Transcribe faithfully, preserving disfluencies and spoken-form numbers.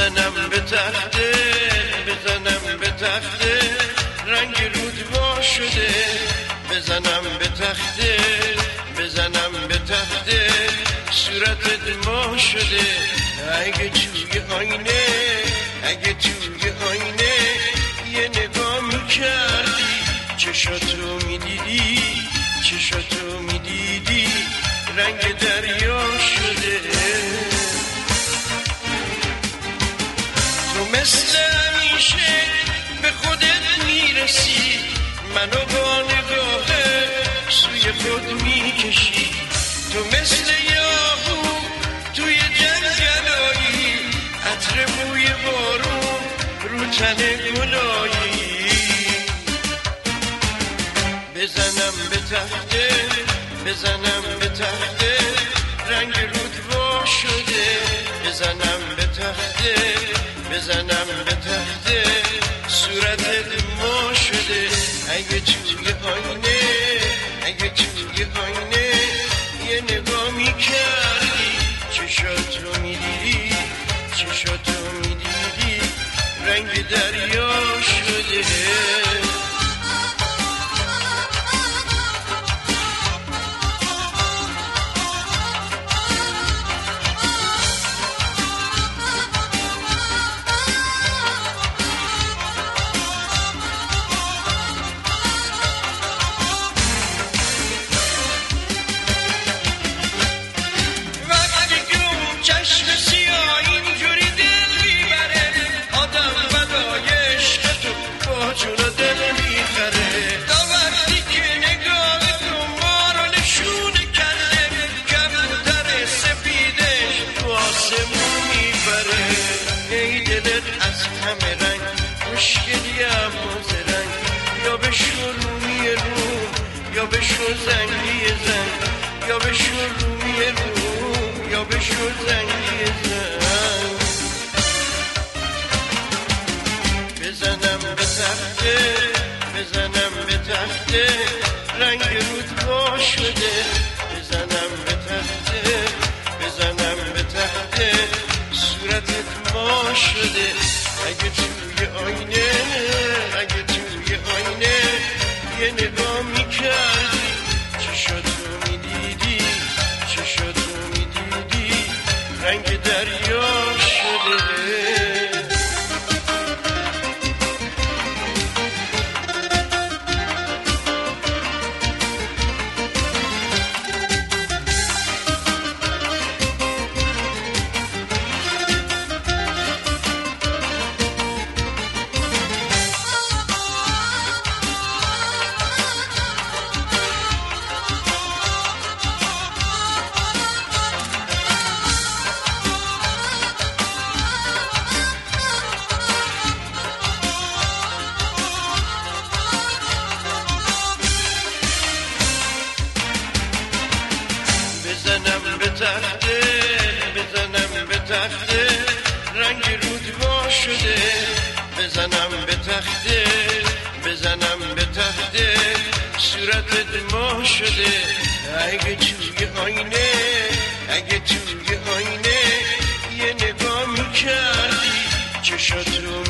بزنم به تخته بزنم به تخته رنگ رود وا شده بزنم به تخته بزنم به تخته صورتت ما شده اگه توی آینه اگه توی آینه یه نگاه میکردی چشاتو میدیدی چشاتو میدیدی رنگ دریا شده تو مثل همیشه به خودت میرسی منو با نگاهه سوی خود میکشی تو مثل یاهو توی جنگلایی عطر بوی بارون رو تن گلایی بزنم به تخته بزنم به تخته رنگ رود وا شده بزنم به تخته بزنم به تخته صورتت ما شده اگه توی آینه اگه توی آینه یه نگاه میکردی چشاتو میدیدی چشاتو میدیدی رنگ دریا شده یا بشو زنگی زنگ یا بشو رومی رو یا بشو زنگی زنگ بزنم به تخته بزنم به تخته رنگ رود وا شده بزنم به تخته بزنم به تخته صورتت ما شده اگه توی آینه اگه توی آینه یه نگاه میکردی چشاتو میدیدی چشاتو میدیدی رنگ دریا شده بزنم به تخته بزنم به تخته رنگ رود وا شده بزنم به تخته بزنم به تخته صورتت ما شده اگه توی آینه اگه توی آینه یه نگاه میکردی چشات رو